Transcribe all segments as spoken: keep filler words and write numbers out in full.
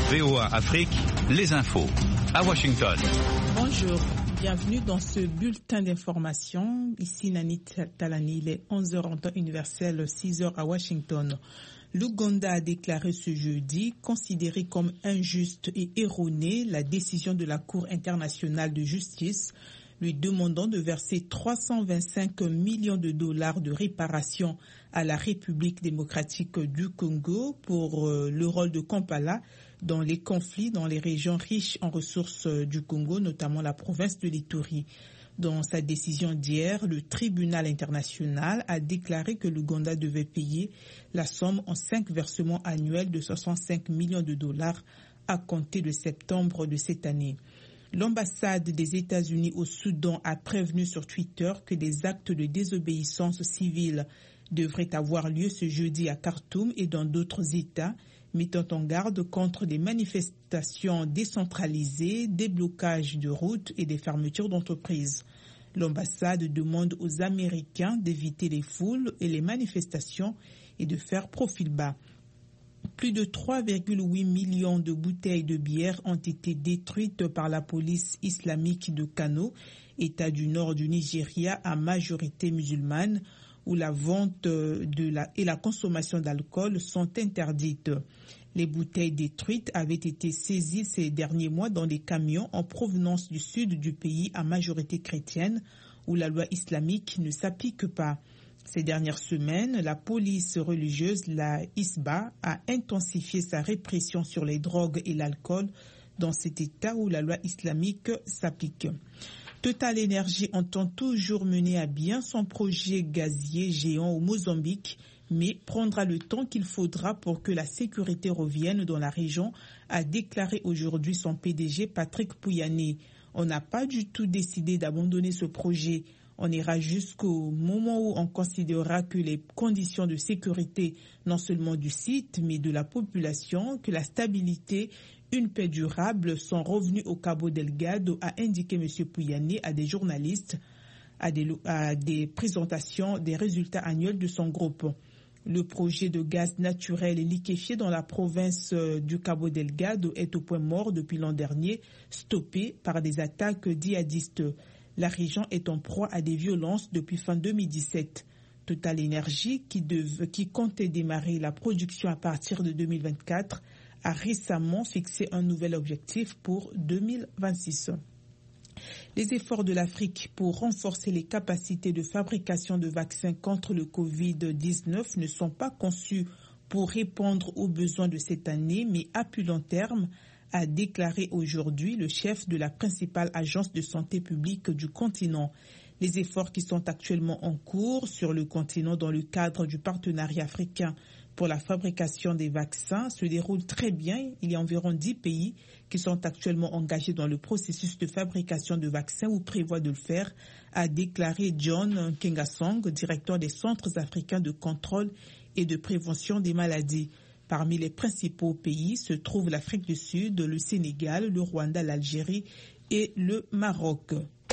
V O A Afrique, les infos. À Washington. Bonjour, bienvenue dans ce bulletin d'information. Ici Nani Talani, il est onze heures en temps universel, six heures à Washington. L'Ouganda a déclaré ce jeudi considérer comme injuste et erronée la décision de la Cour internationale de justice lui demandant de verser trois cent vingt-cinq millions de dollars de réparation à la République démocratique du Congo pour euh, le rôle de Kampala dans les conflits dans les régions riches en ressources euh, du Congo, notamment la province de l'Ituri. Dans sa décision d'hier, le tribunal international a déclaré que l'Ouganda devait payer la somme en cinq versements annuels de soixante-cinq millions de dollars à compter de septembre de cette année. L'ambassade des États-Unis au Soudan a prévenu sur Twitter que des actes de désobéissance civile devraient avoir lieu ce jeudi à Khartoum et dans d'autres États, mettant en garde contre des manifestations décentralisées, des blocages de routes et des fermetures d'entreprises. L'ambassade demande aux Américains d'éviter les foules et les manifestations et de faire profil bas. Plus de trois virgule huit millions de bouteilles de bière ont été détruites par la police islamique de Kano, État du nord du Nigeria à majorité musulmane, où la vente de la, et la consommation d'alcool sont interdites. Les bouteilles détruites avaient été saisies ces derniers mois dans des camions en provenance du sud du pays à majorité chrétienne, où la loi islamique ne s'applique pas. Ces dernières semaines, la police religieuse, la Hisba, a intensifié sa répression sur les drogues et l'alcool dans cet État où la loi islamique s'applique. Total Energy entend toujours mener à bien son projet gazier géant au Mozambique, mais prendra le temps qu'il faudra pour que la sécurité revienne dans la région, a déclaré aujourd'hui son P D G Patrick Pouyanné. On n'a pas du tout décidé d'abandonner ce projet. On ira jusqu'au moment où on considérera que les conditions de sécurité, non seulement du site, mais de la population, que la stabilité, une paix durable sont revenues au Cabo Delgado, a indiqué M. Pouyanné à des journalistes, à des, à des présentations des résultats annuels de son groupe. Le projet de gaz naturel et liquéfié dans la province du Cabo Delgado est au point mort depuis l'an dernier, stoppé par des attaques djihadistes. La région est en proie à des violences depuis fin deux mille dix-sept. Total Energy, qui, dev, qui comptait démarrer la production à partir de deux mille vingt-quatre, a récemment fixé un nouvel objectif pour deux mille vingt-six. Les efforts de l'Afrique pour renforcer les capacités de fabrication de vaccins contre le covid dix-neuf ne sont pas conçus pour répondre aux besoins de cette année, mais à plus long terme, a déclaré aujourd'hui le chef de la principale agence de santé publique du continent. Les efforts qui sont actuellement en cours sur le continent dans le cadre du partenariat africain pour la fabrication des vaccins se déroulent très bien. Il y a environ dix pays qui sont actuellement engagés dans le processus de fabrication de vaccins ou prévoient de le faire, a déclaré John Kengasong, directeur des centres africains de contrôle et de prévention des maladies. Parmi les principaux pays se trouvent l'Afrique du Sud, le Sénégal, le Rwanda, l'Algérie et le Maroc.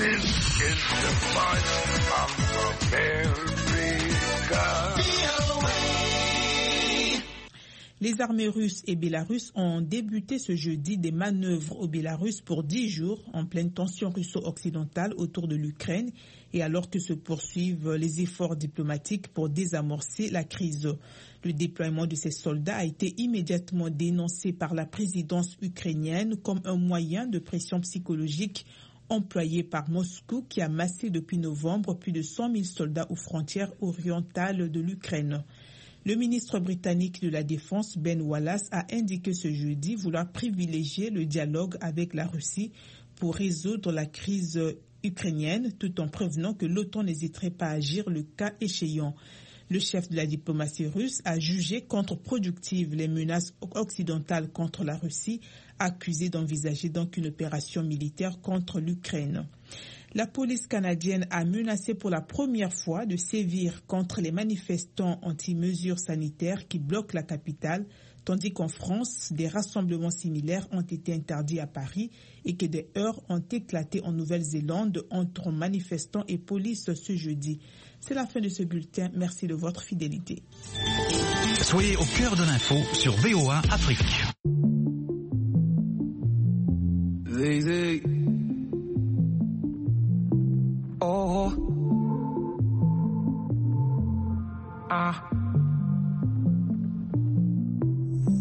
Les armées russes et bélarusses ont débuté ce jeudi des manœuvres au Bélarus pour dix jours en pleine tension russo-occidentale autour de l'Ukraine et alors que se poursuivent les efforts diplomatiques pour désamorcer la crise. Le déploiement de ces soldats a été immédiatement dénoncé par la présidence ukrainienne comme un moyen de pression psychologique employé par Moscou qui a massé depuis novembre plus de cent mille soldats aux frontières orientales de l'Ukraine. Le ministre britannique de la Défense, Ben Wallace, a indiqué ce jeudi vouloir privilégier le dialogue avec la Russie pour résoudre la crise ukrainienne, tout en prévenant que l'OTAN n'hésiterait pas à agir le cas échéant. Le chef de la diplomatie russe a jugé contre-productives les menaces occidentales contre la Russie, accusé d'envisager donc une opération militaire contre l'Ukraine. La police canadienne a menacé pour la première fois de sévir contre les manifestants anti-mesures sanitaires qui bloquent la capitale, tandis qu'en France, des rassemblements similaires ont été interdits à Paris et que des heurts ont éclaté en Nouvelle-Zélande entre manifestants et police ce jeudi. C'est la fin de ce bulletin. Merci de votre fidélité. Soyez au cœur de l'info sur V O A Afrique.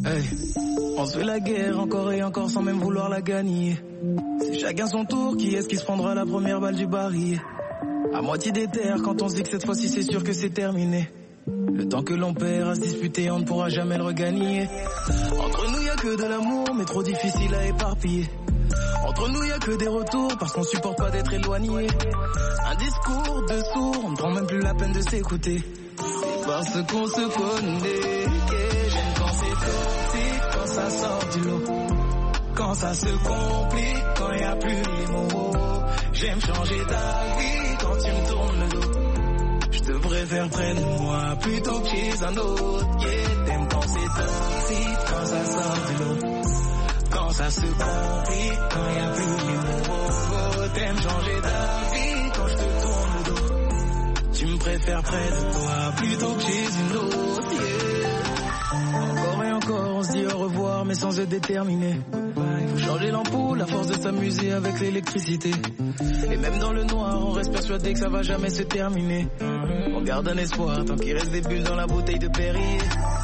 Hey. On se fait la guerre encore et encore sans même vouloir la gagner. C'est chacun son tour, qui est-ce qui se prendra la première balle du baril? À moitié déter quand on se dit que cette fois-ci c'est sûr que c'est terminé. Le temps que l'on perd à se disputer, on ne pourra jamais le regagner. Entre nous y a que de l'amour, mais trop difficile à éparpiller. Entre nous y a que des retours, parce qu'on supporte pas d'être éloigné. Un discours de sourd, on ne prend même plus la peine de s'écouter. Parce qu'on se connaît, et j'aime quand c'est toxique, quand ça sort du lot. Quand ça se complique, quand y a plus les mots. J'aime changer d'avis quand tu me tournes le dos. Je te préfère près de moi plutôt que chez un autre. Yeah, t'aimes quand c'est toxique, quand ça sort du lot. Quand ça se complique, quand y a plus les mots. T'aimes changer d'avis quand je te tourne le dos. Tu me préfères près de toi plutôt que chez une autre. Yeah. Encore et encore, on se dit au revoir mais sans être déterminé. Il faut changer l'ampoule à force de s'amuser avec l'électricité. Et même dans le noir, on reste persuadé que ça va jamais se terminer. On garde un espoir tant qu'il reste des bulles dans la bouteille de Perrier.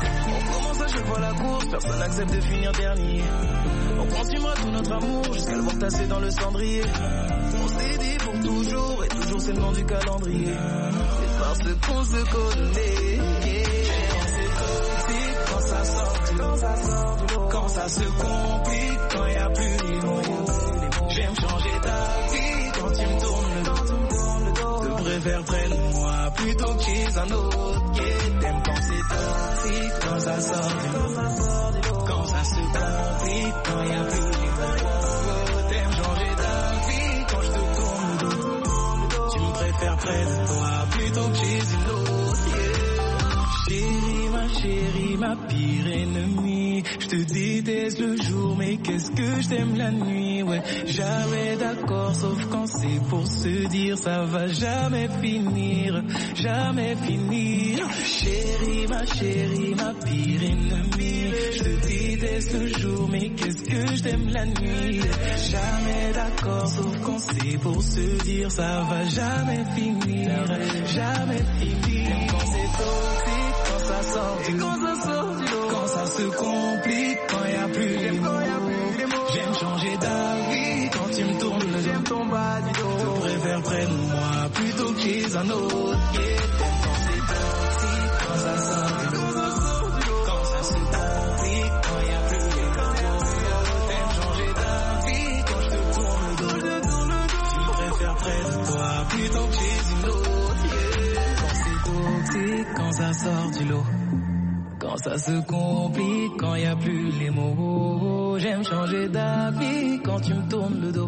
On commence à chaque fois la course, personne n'accepte de finir dernier. On consumera tout notre amour jusqu'à le voir tasser dans le cendrier. On s'est dit pour toujours, et toujours c'est le nom du calendrier. C'est parce qu'on se connaît. Quand c'est toxique, quand ça sort du lot. Quand ça se complique, quand y a plus les mots. J'aime changer d'avis quand tu me tournes le dos. Je préfère près de moi plutôt que chez un autre. Yeah, t'aimes quand c'est toxique, quand ça sort du lot. Quand ça se complique, quand y a plus les mots. T'aimes changer d'avis quand je te tourne le dos. Tu me préfères près de toi plutôt que chez une autre. Yeah. Chérie, ma chérie, ma pire ennemie. Je te déteste le jour, mais qu'est-ce que je t'aime la nuit. Ouais, jamais d'accord, sauf quand c'est pour se dire ça va jamais finir, jamais finir. Chérie, ma chérie, ma pire ennemie. Je te déteste le jour, mais qu'est-ce que je t'aime la nuit. Jamais d'accord, sauf quand c'est pour se dire ça va jamais finir, jamais finir. Quand c'est toxique, quand ça sort du lot, quand ça sort du lot, quand ça se complique, quand y a plus les mots. J'aime changer d'avis quand tu me tournes le dos. J'aime ton bas du dos. Je préfère près de moi plutôt que chez un autre. Yeah, t'aimes quand c'est toxique, quand ça sort du lot, quand ça se complique, quand y a plus les mots. T'aimes changer d'avis quand je te tourne le dos. Tu me préfères près de toi plutôt que chez une autre. Yeah, quand c'est toxique, quand ça sort du lot. Quand ça se complique, quand y a plus les mots. J'aime changer d'avis quand tu me tournes le dos.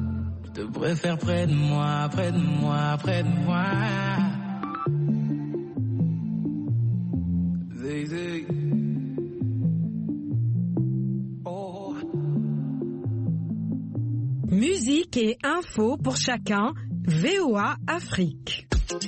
Je te préfère près de moi, près de moi, près de moi. Zé, zé. Oh. Musique et info pour chacun. V O A Afrique.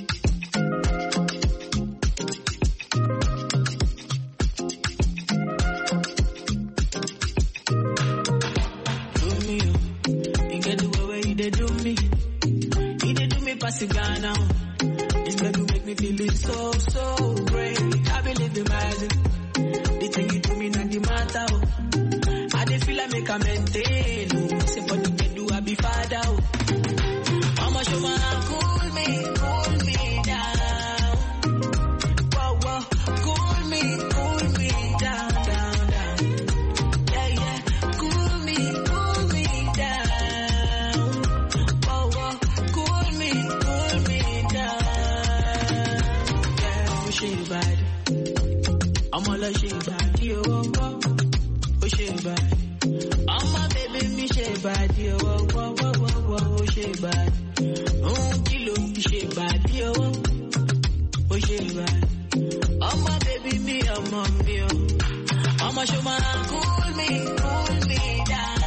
Ghana. It's going to make me feel it so, so great. I believe in magic. The thing you do me not the matter. I dey feel I make a maintain. Say for the bed do I be father. Mama show my cool me, cool me down. Whoa, whoa, cool me, cool me down, down, down. Yeah, yeah, cool me, cool me down. Whoa, whoa, cool me, cool me down. Yeah, she bad. I'm all like she bad, yo, oh, oh, oh, she bad. I'm my baby, me she bad, yo, oh, oh, oh, oh, oh, she bad. Oh, kilo, she bad, yo, oh, she bad. I'm my baby, me, I'm on me, oh. I'ma show my cool me, cool me down.